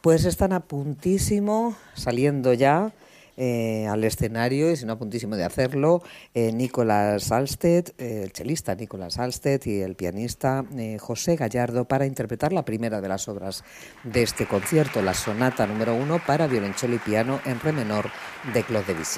Pues están a puntísimo, saliendo ya al escenario, y si no a puntísimo de hacerlo, Nicolás Alsted, el chelista Nicolás Alsted y el pianista José Gallardo, para interpretar la primera de las obras de este concierto, la sonata número 1 para violonchelo y piano en re menor de Claude Debussy.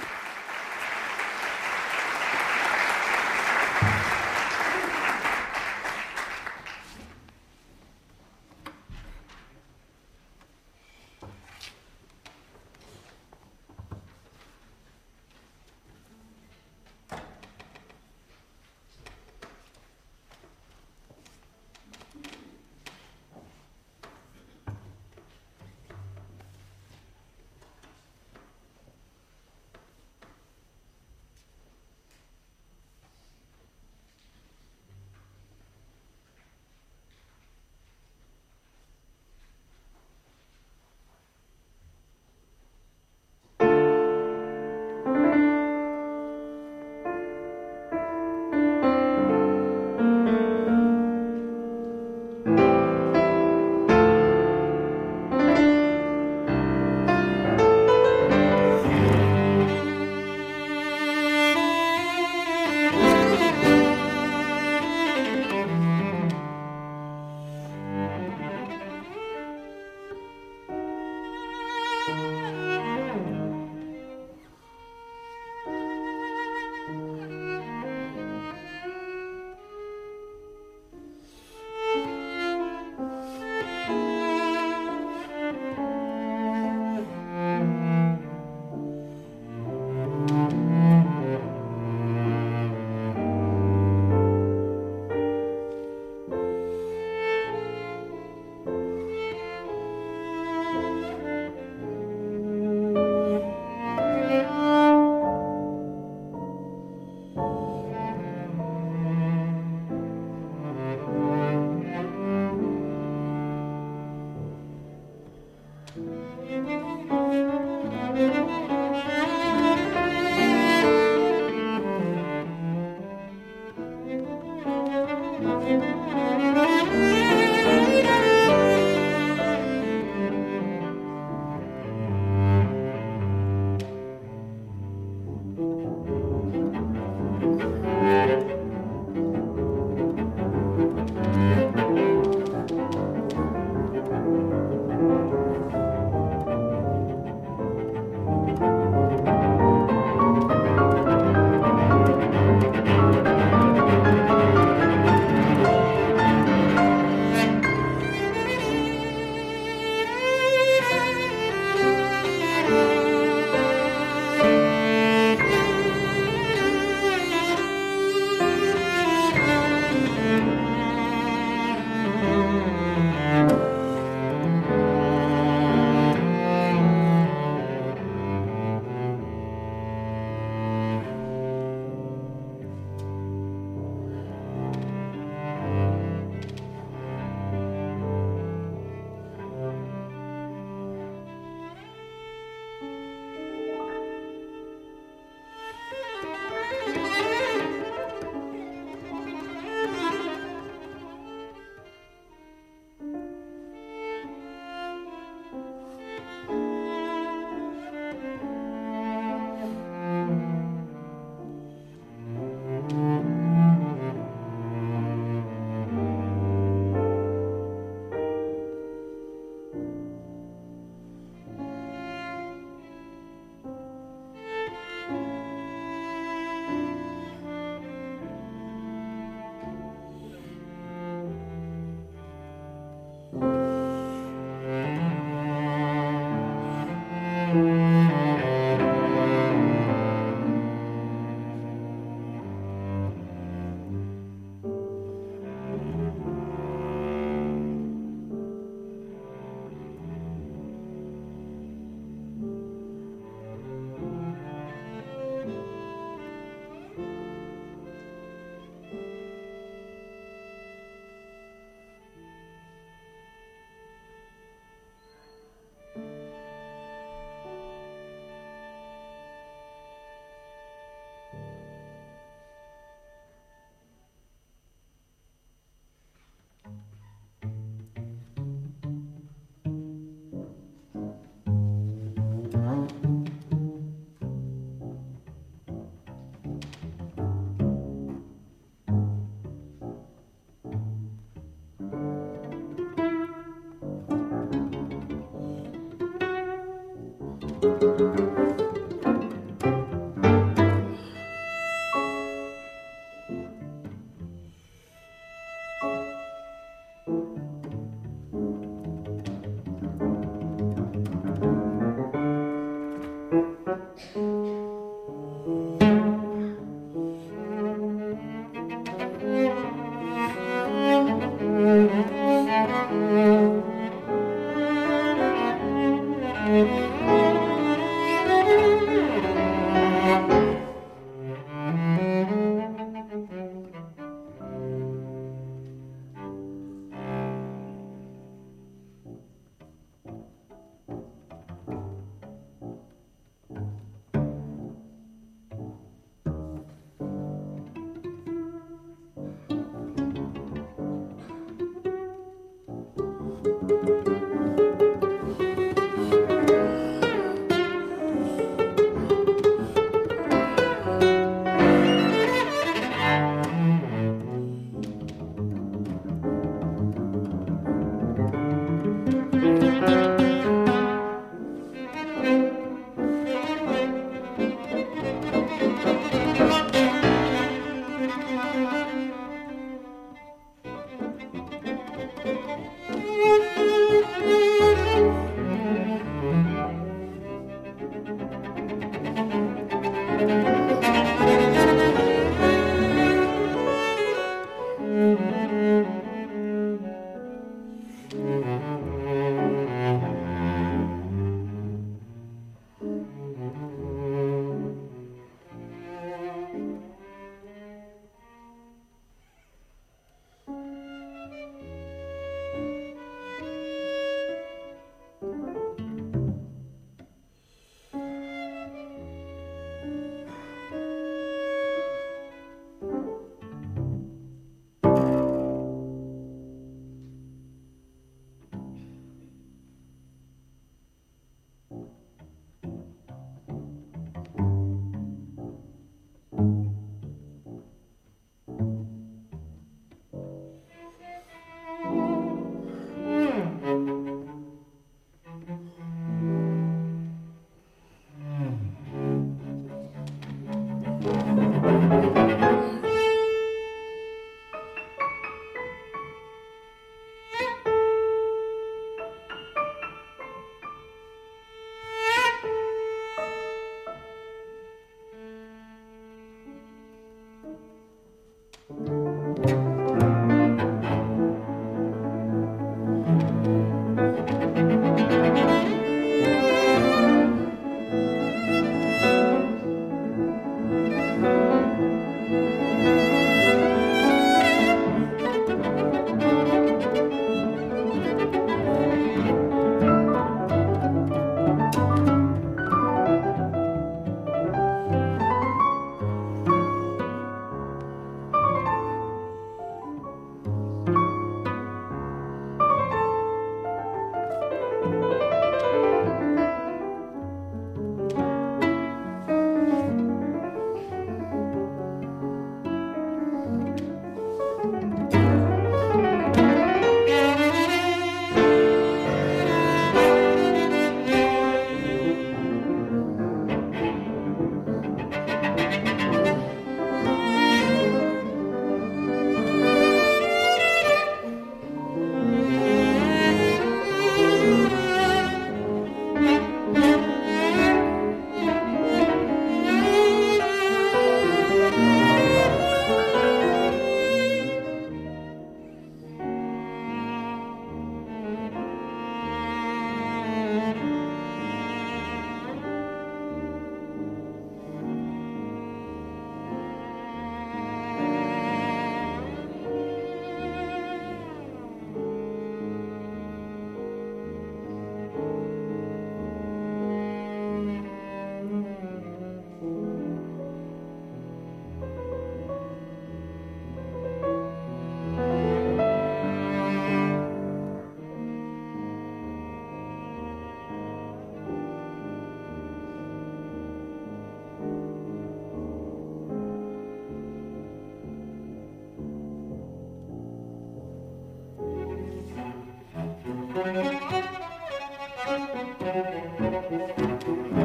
Thank you.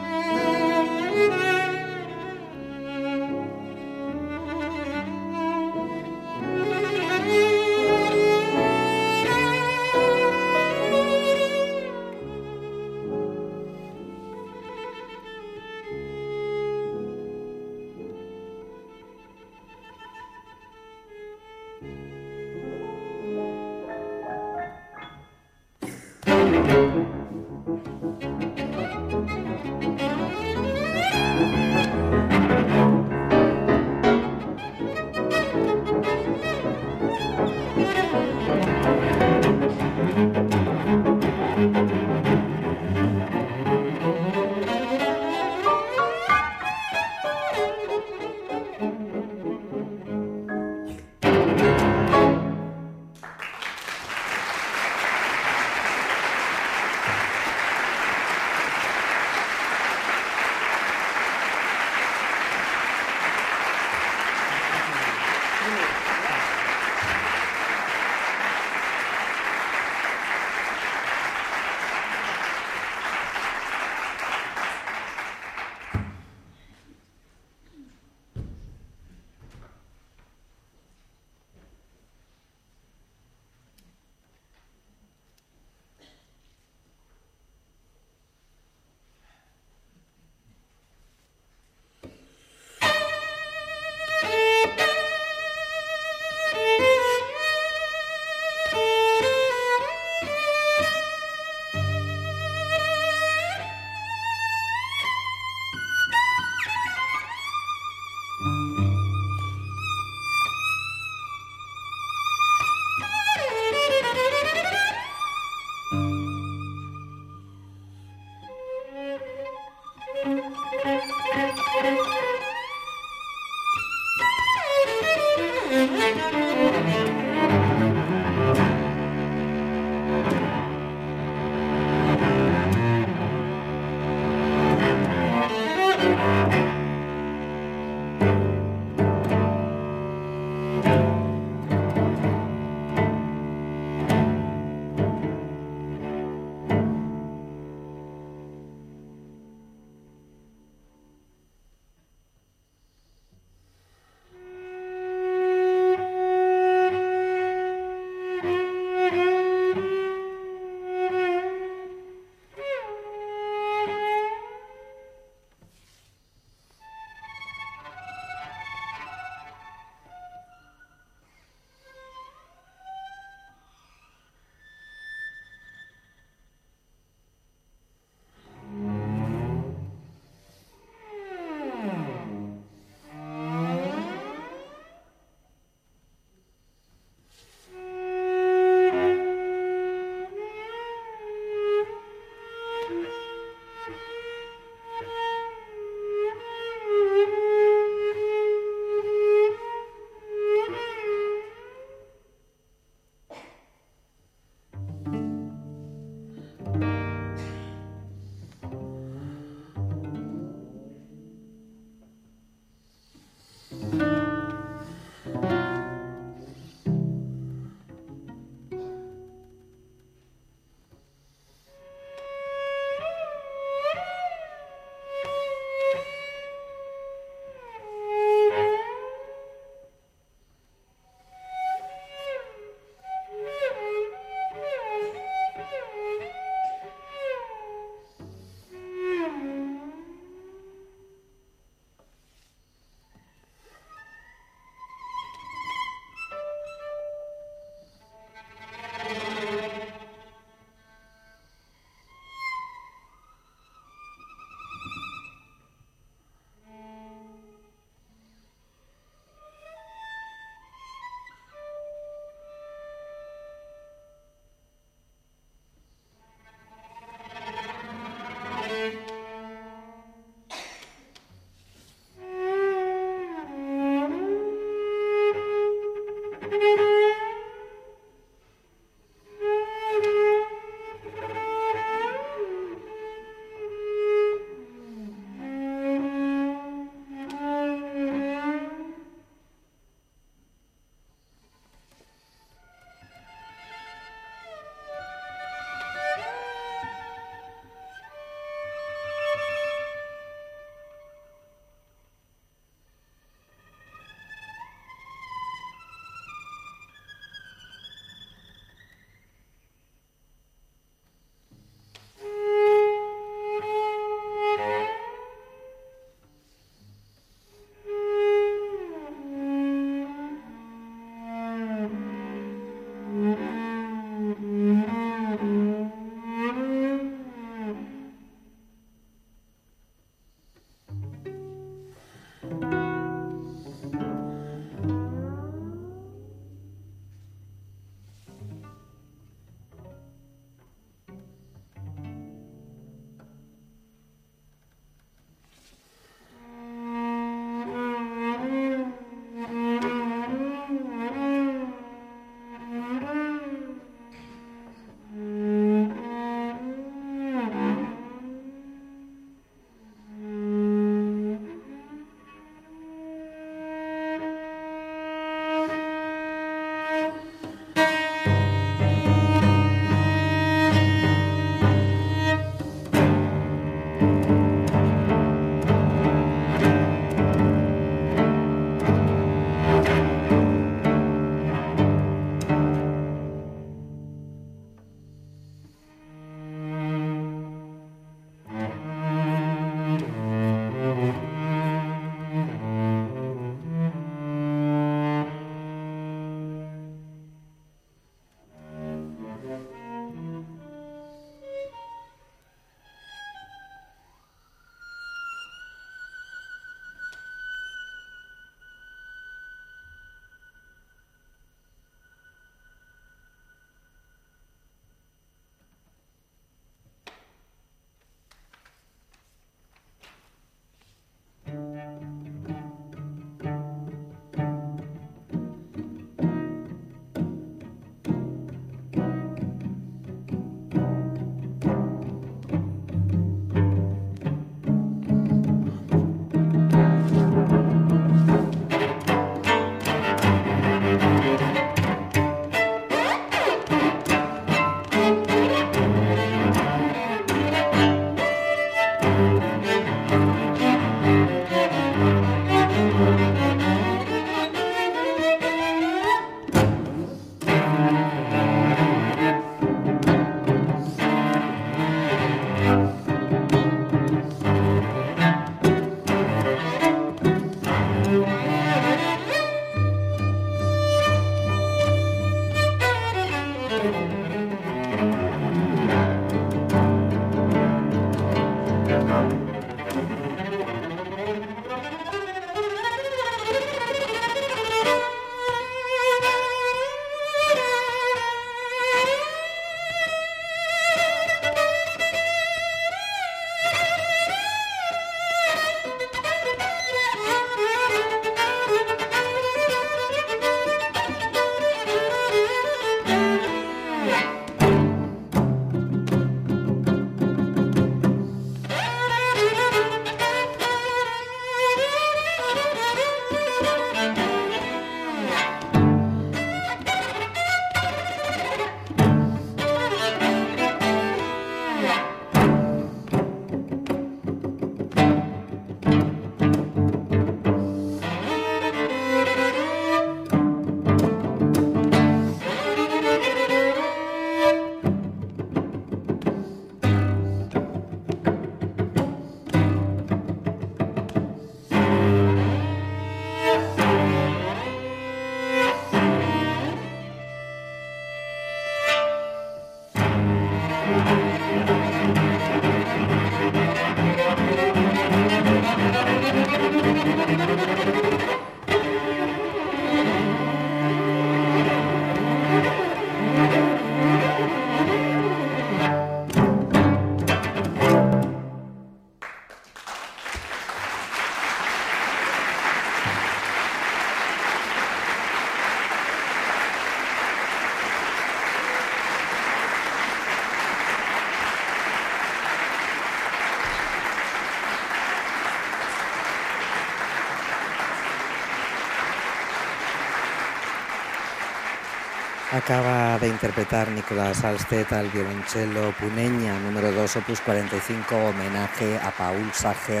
Acaba de interpretar Nicolas Halstead al violonchelo Puneña número 2, opus 45, homenaje a Paul Sager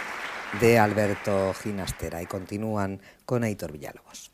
de Alberto Ginastera. Y continúan con Aitor Villalobos.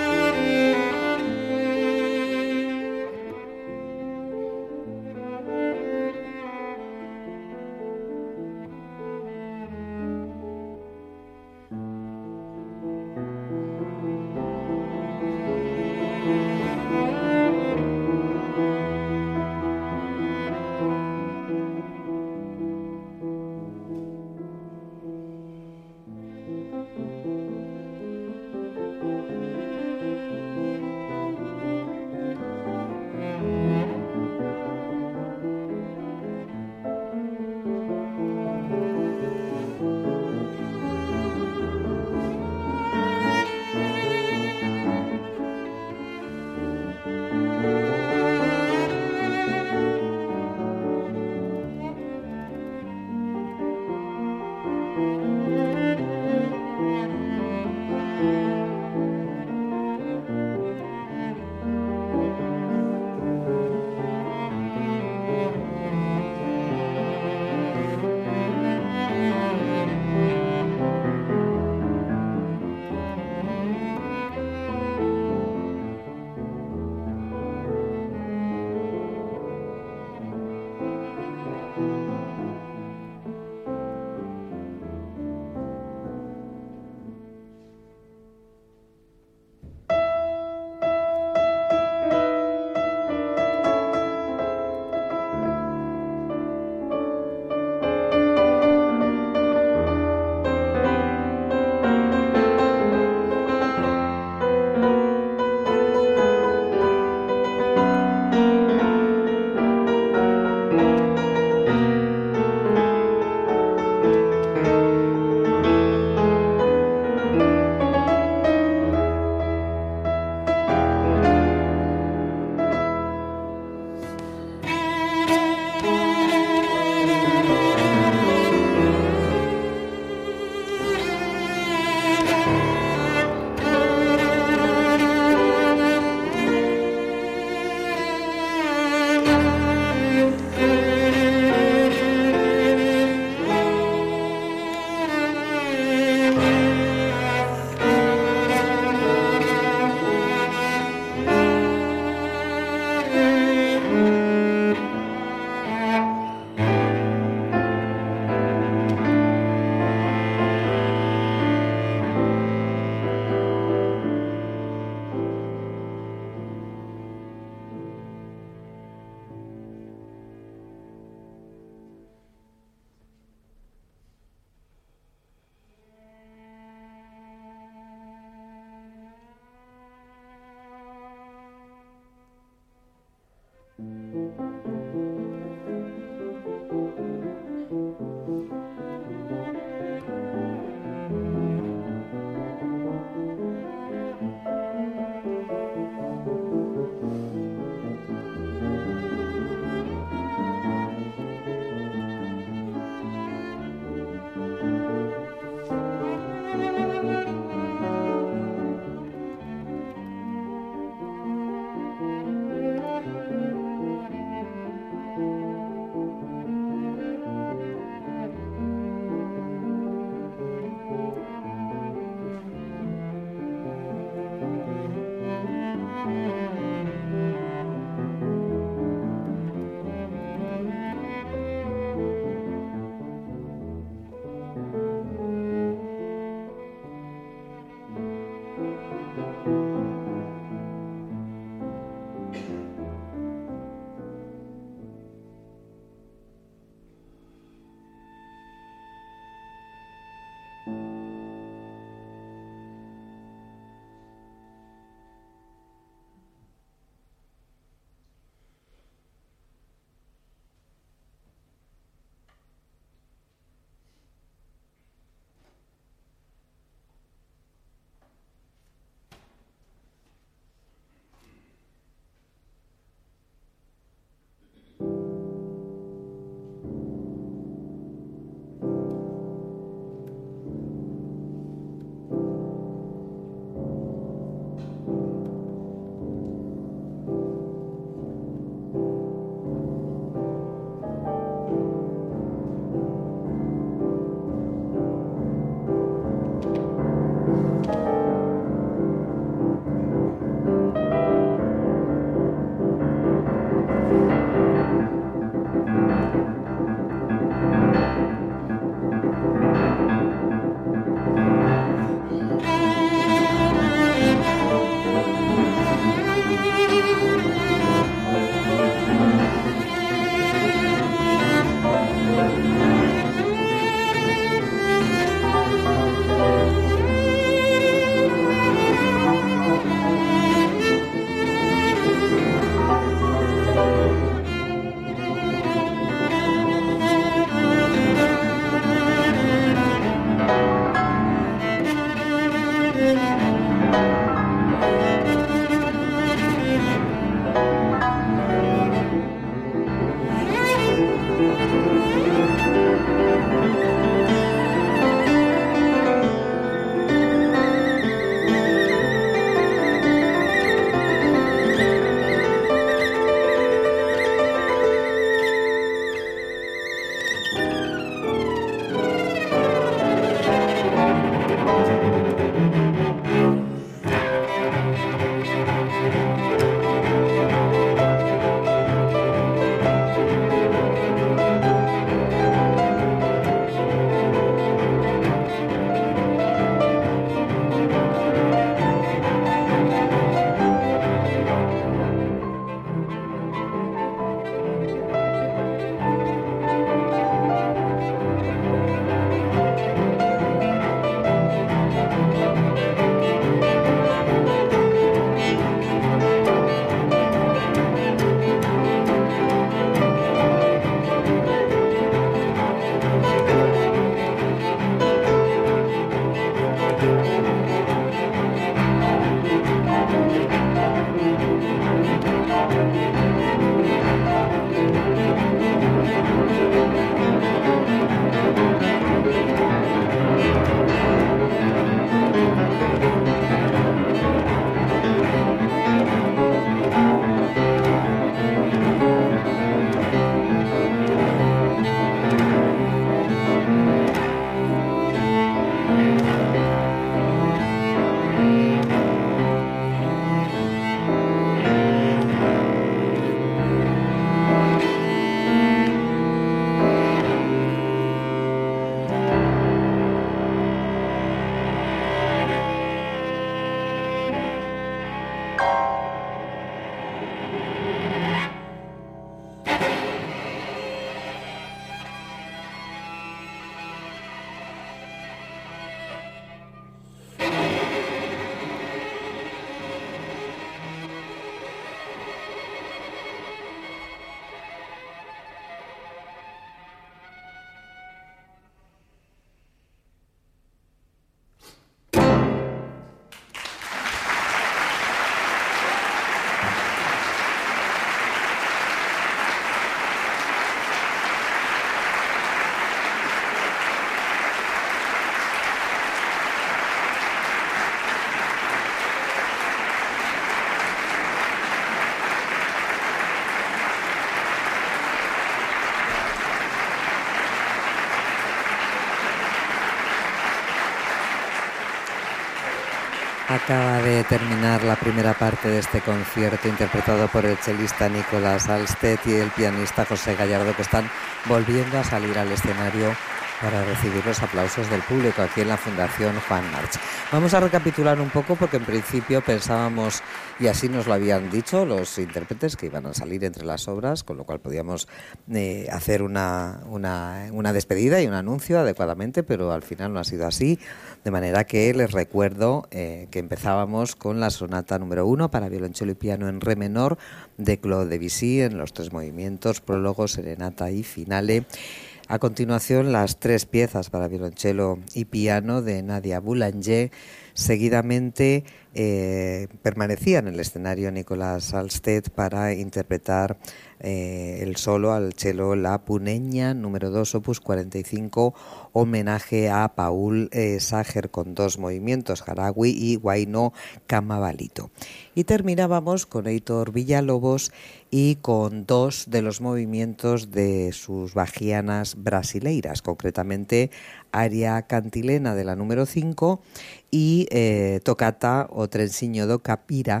Acaba de terminar la primera parte de este concierto interpretado por el chelista Nicolas Alstedt y el pianista José Gallardo, que están volviendo a salir al escenario para recibir los aplausos del público aquí en la Fundación Juan March. Vamos a recapitular un poco porque en principio pensábamos, y así nos lo habían dicho los intérpretes, que iban a salir entre las obras, con lo cual podíamos hacer una despedida y un anuncio adecuadamente, pero al final no ha sido así. De manera que les recuerdo que empezábamos con la sonata número 1 para violonchelo y piano en re menor de Claude Debussy en los 3 movimientos, prólogo, serenata y finale. A continuación, las 3 piezas para violonchelo y piano de Nadia Boulanger. Seguidamente permanecía en el escenario Nicolas Alstedt para interpretar el solo al cello La Puneña número 2, opus 45, homenaje a Paul Sager con 2 movimientos, Harawi y Guaino Camavalito. Y terminábamos con Heitor Villalobos y con 2 de los movimientos de sus bajianas brasileiras, concretamente aria cantilena de la número 5 y tocata o trensiño do caipira,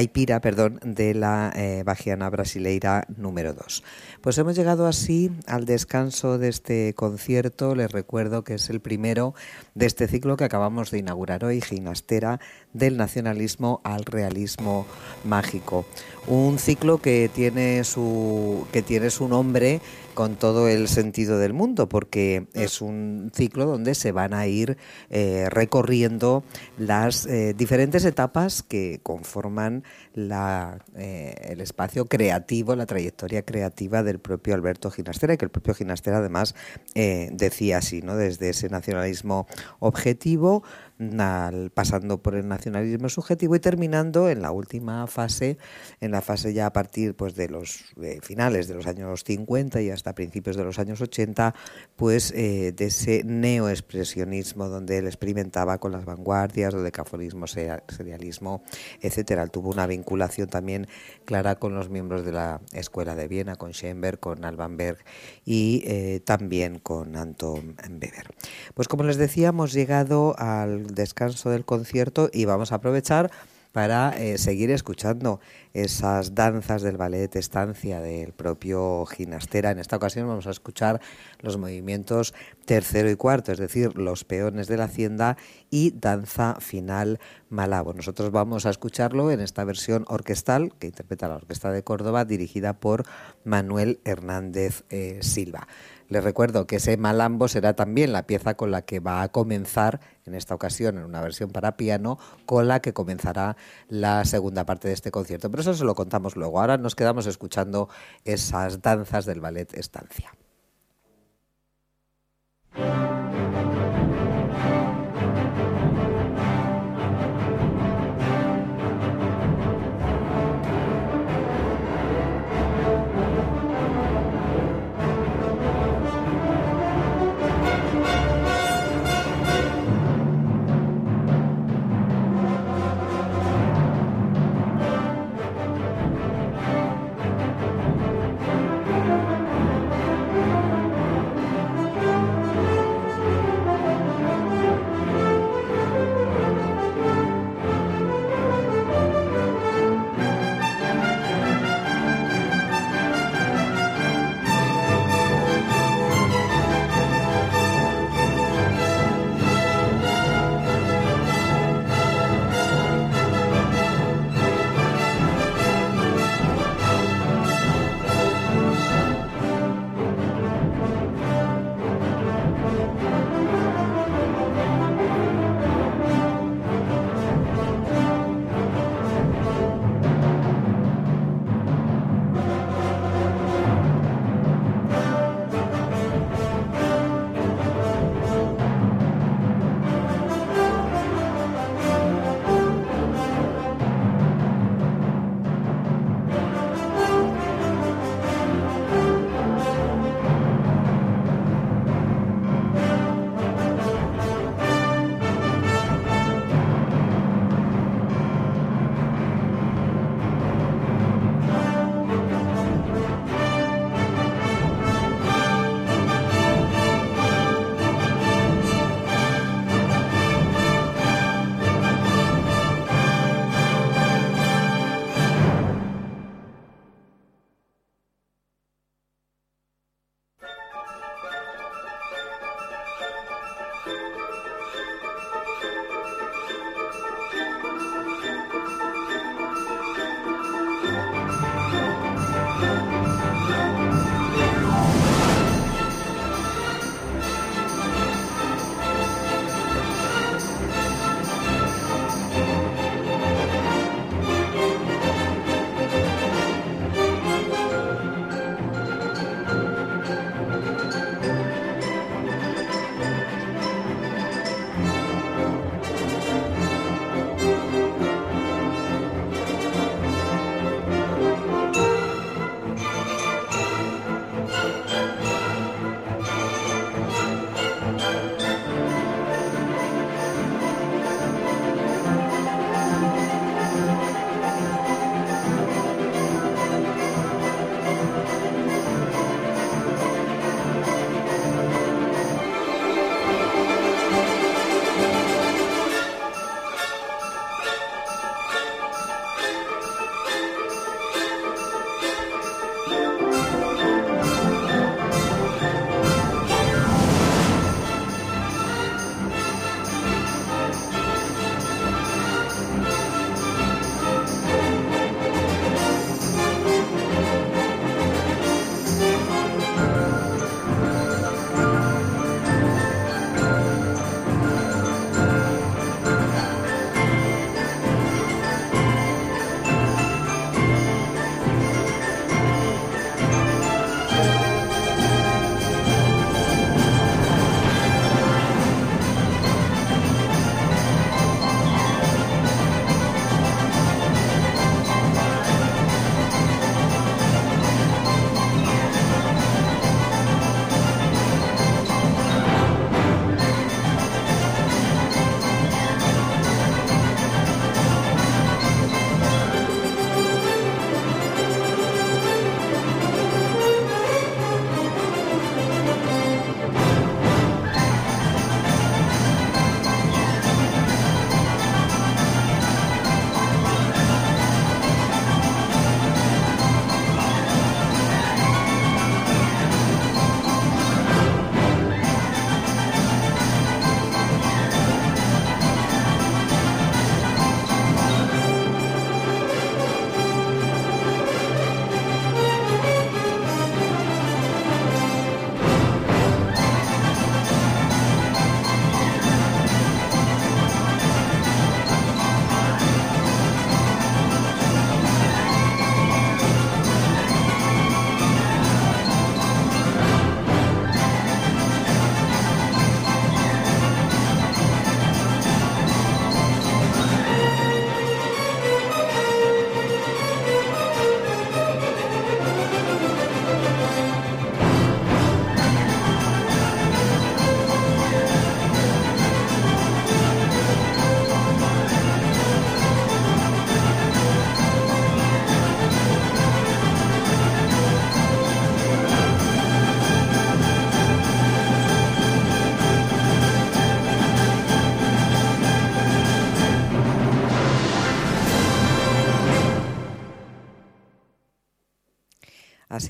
de la bajiana brasileira número 2. Pues hemos llegado así al descanso de este concierto. Les recuerdo que es el primero de este ciclo que acabamos de inaugurar hoy, Ginastera, del nacionalismo al realismo mágico. Un ciclo que tiene su nombre con todo el sentido del mundo, porque es un ciclo donde se van a ir recorriendo las diferentes etapas que conforman el espacio creativo, la trayectoria creativa del propio Alberto Ginastera, y que el propio Ginastera además decía así, ¿no? Desde ese nacionalismo objetivo, pasando por el nacionalismo subjetivo y terminando en la última fase, en la fase ya a partir pues de los finales de los años 50 y hasta principios de los años 80, pues de ese neoexpresionismo donde él experimentaba con las vanguardias, el decafonismo, serialismo, etcétera. Él tuvo una vinculación también clara con los miembros de la Escuela de Viena, con Schoenberg, con Alban Berg y también con Anton Weber. Pues como les decía, hemos llegado al descanso del concierto y vamos a aprovechar para seguir escuchando esas danzas del ballet Estancia del propio Ginastera. En esta ocasión vamos a escuchar los movimientos tercero y cuarto, es decir, los peones de la hacienda y danza final Malabo. Nosotros vamos a escucharlo en esta versión orquestal que interpreta la Orquesta de Córdoba, dirigida por Manuel Hernández Silva. Les recuerdo que ese Malambo será también la pieza con la que va a comenzar, en esta ocasión en una versión para piano, con la que comenzará la segunda parte de este concierto. Pero eso se lo contamos luego. Ahora nos quedamos escuchando esas danzas del ballet Estancia.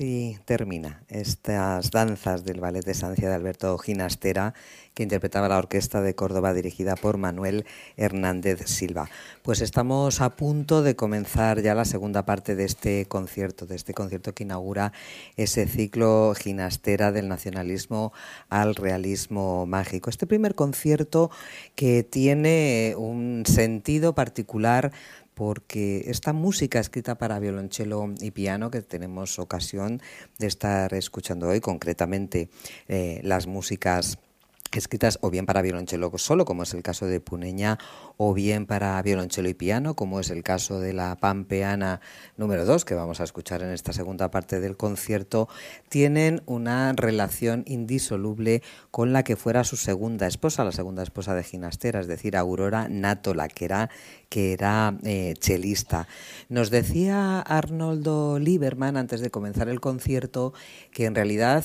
así termina estas danzas del Ballet de Estancia de Alberto Ginastera, que interpretaba la Orquesta de Córdoba dirigida por Manuel Hernández Silva. Pues estamos a punto de comenzar ya la segunda parte de este concierto que inaugura ese ciclo Ginastera del nacionalismo al realismo mágico. Este primer concierto que tiene un sentido particular porque esta música escrita para violonchelo y piano que tenemos ocasión de estar escuchando hoy, concretamente las músicas escritas o bien para violonchelo solo, como es el caso de Puneña, o bien para violonchelo y piano, como es el caso de la Pampeana número 2, que vamos a escuchar en esta segunda parte del concierto, tienen una relación indisoluble con la que fuera su segunda esposa, la segunda esposa de Ginastera, es decir, Aurora Nátola, que era chelista. Nos decía Arnoldo Lieberman antes de comenzar el concierto que en realidad,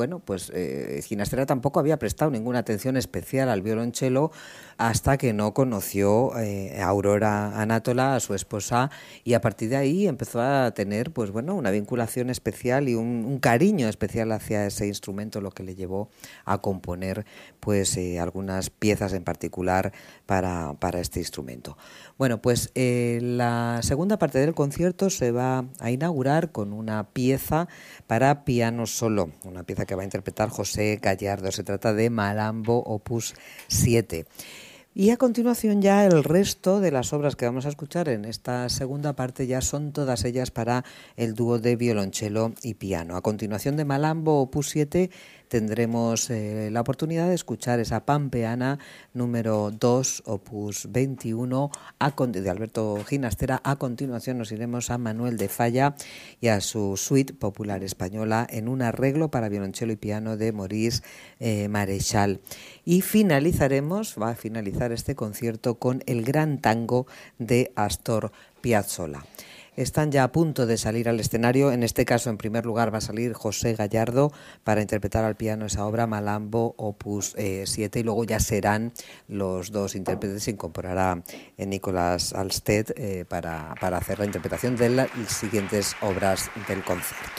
Ginastera tampoco había prestado ninguna atención especial al violonchelo hasta que no conoció a Aurora Anátola, a su esposa, y a partir de ahí empezó a tener una vinculación especial y un cariño especial hacia ese instrumento, lo que le llevó a componer algunas piezas en particular para este instrumento. Bueno, pues la segunda parte del concierto se va a inaugurar con una pieza para piano solo, una pieza que va a interpretar José Gallardo. Se trata de Malambo Opus 7. Y a continuación ya el resto de las obras que vamos a escuchar en esta segunda parte ya son todas ellas para el dúo de violonchelo y piano. A continuación de Malambo Opus 7 tendremos la oportunidad de escuchar esa Pampeana número 2, Opus 21, de Alberto Ginastera. A continuación nos iremos a Manuel de Falla y a su suite popular española en un arreglo para violonchelo y piano de Maurice Maréchal. Y va a finalizar este concierto con el gran tango de Astor Piazzolla. Están ya a punto de salir al escenario. En este caso, en primer lugar, va a salir José Gallardo para interpretar al piano esa obra, Malambo Opus 7, y luego ya serán los dos intérpretes. Se incorporará Nicolas Alsted para hacer la interpretación de las siguientes obras del concierto.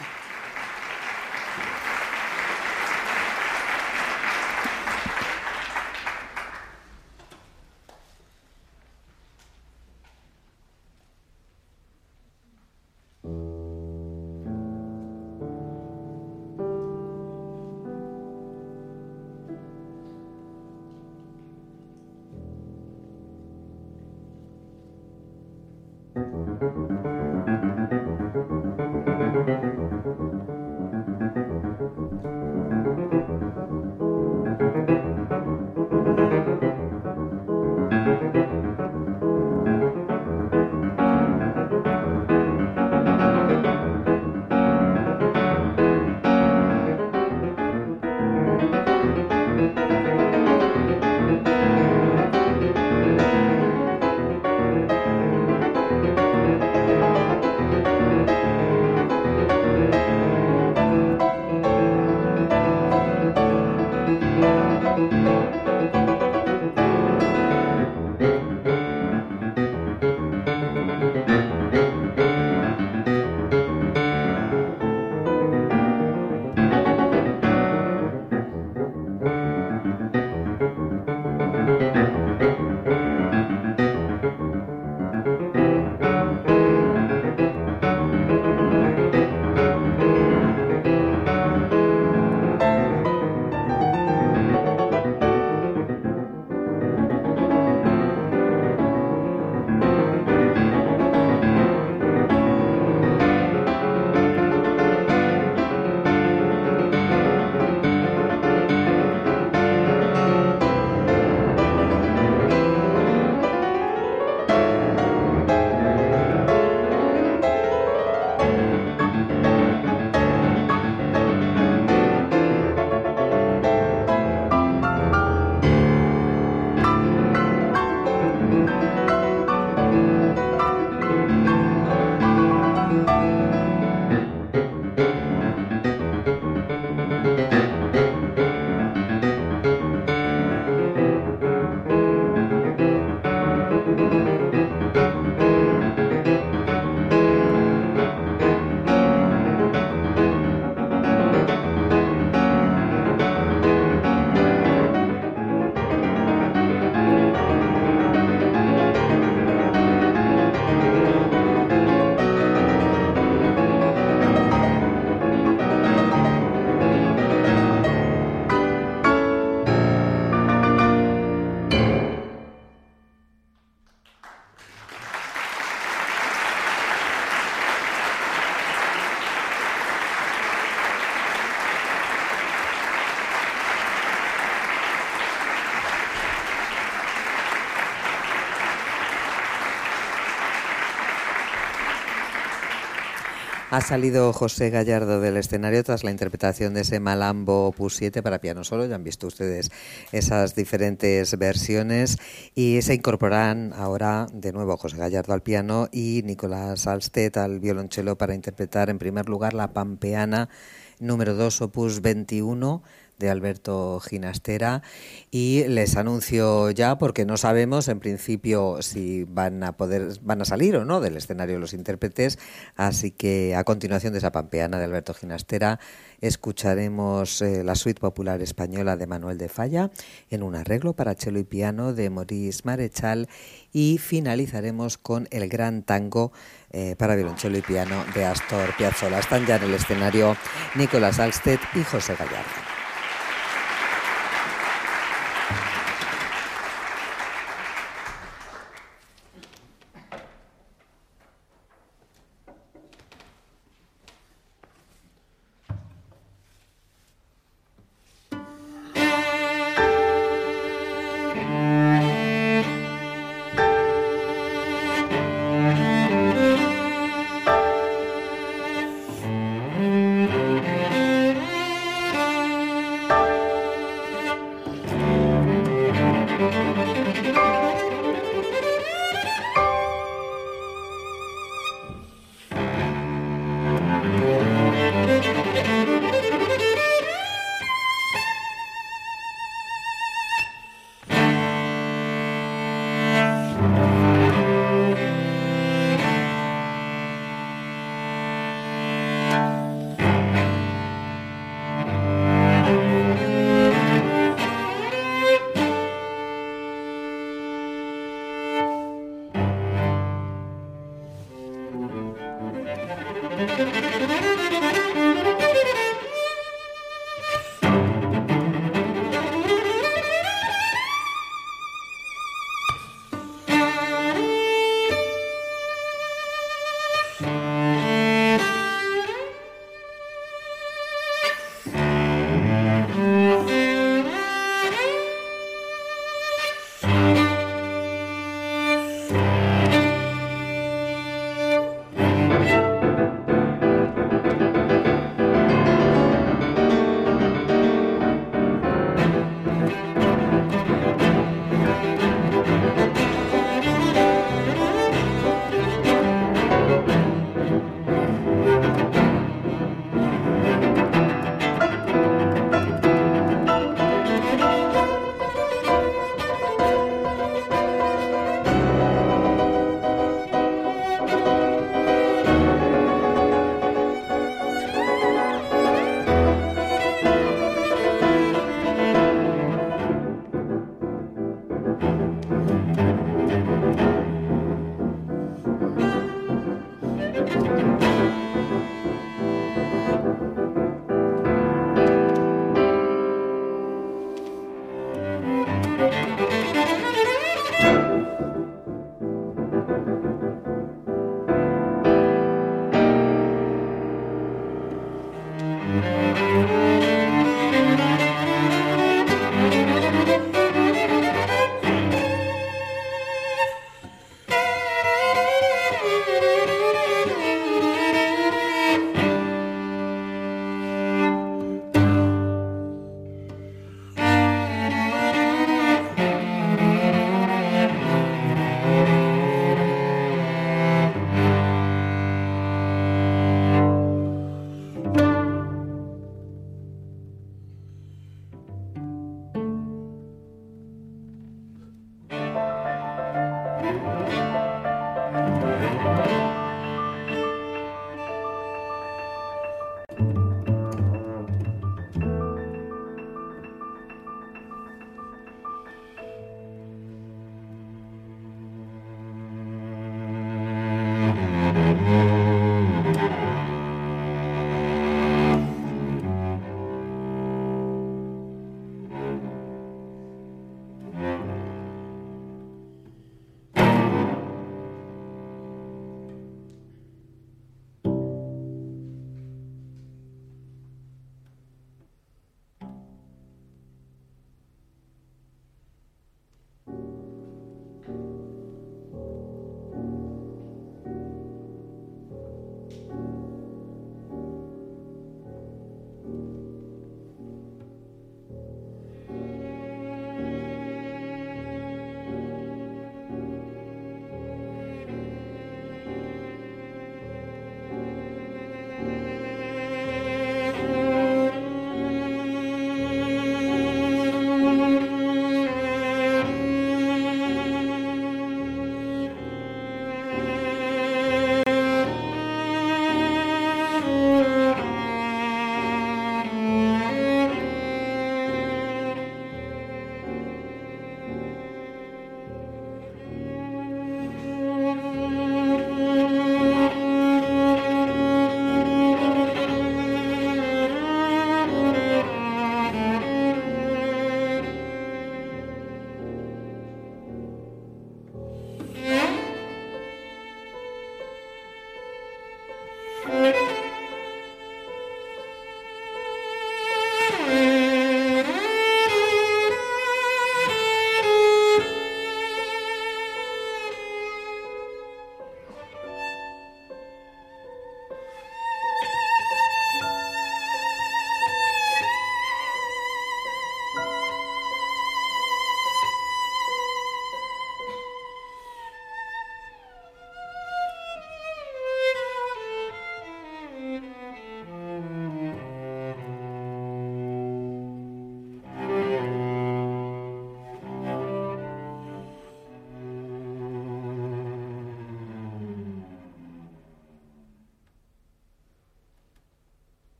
Ha salido José Gallardo del escenario tras la interpretación de ese Malambo Opus 7 para piano solo. Ya han visto ustedes esas diferentes versiones y se incorporarán ahora de nuevo José Gallardo al piano y Nicolás Alsted al violonchelo para interpretar en primer lugar la Pampeana número 2 Opus 21 de Alberto Ginastera, y les anuncio ya, porque no sabemos en principio si van a salir o no del escenario los intérpretes, así que a continuación de esa Pampeana de Alberto Ginastera escucharemos la suite popular española de Manuel de Falla en un arreglo para cello y piano de Maurice Marechal, y finalizaremos con el gran tango para violonchelo y piano de Astor Piazzolla. Están ya en el escenario Nicolás Alsted y José Gallardo.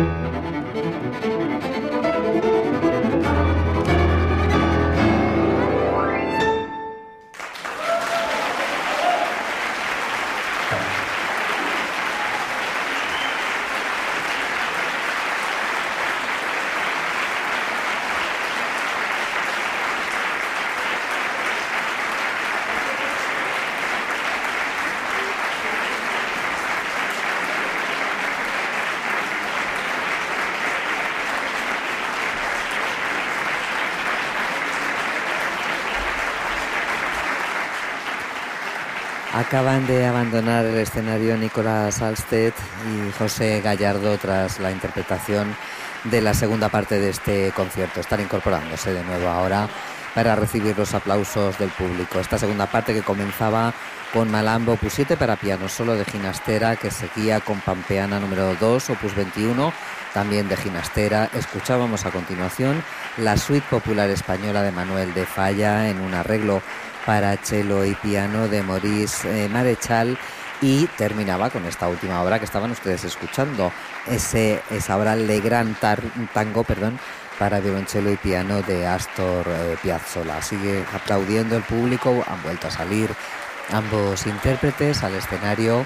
Acaban de abandonar el escenario Nicolas Salstedt y José Gallardo tras la interpretación de la segunda parte de este concierto. Están incorporándose de nuevo ahora para recibir los aplausos del público. Esta segunda parte que comenzaba con Malambo opus 7 para piano solo de Ginastera, que seguía con Pampeana número 2, opus 21, también de Ginastera. Escuchábamos a continuación la suite popular española de Manuel de Falla en un arreglo para cello y piano de Maurice Marechal, y terminaba con esta última obra que estaban ustedes escuchando, esa obra Le Grand Tango, para violonchelo y piano de Astor Piazzolla. Sigue aplaudiendo el público, han vuelto a salir ambos intérpretes al escenario.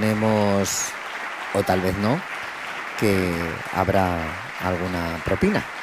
Suponemos, o tal vez no, que habrá alguna propina.